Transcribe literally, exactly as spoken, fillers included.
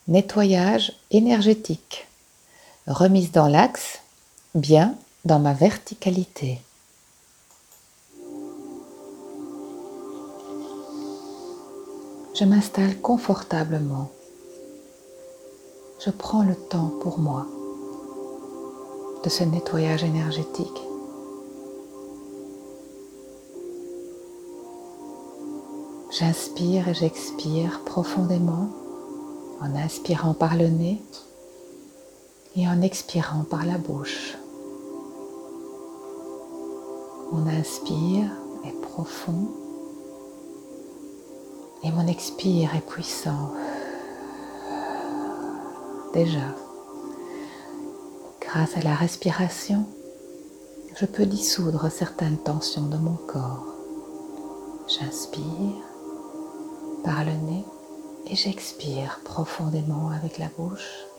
Nettoyage énergétique. Remise dans l'axe, bien dans ma verticalité. Je m'installe confortablement. Je prends le temps pour moi de ce nettoyage énergétique. J'inspire et j'expire profondément en inspirant par le nez et en expirant par la bouche. Mon inspire est profond et mon expire est puissant. Déjà, grâce à la respiration, je peux dissoudre certaines tensions de mon corps. J'inspire par le nez et j'expire profondément avec la bouche.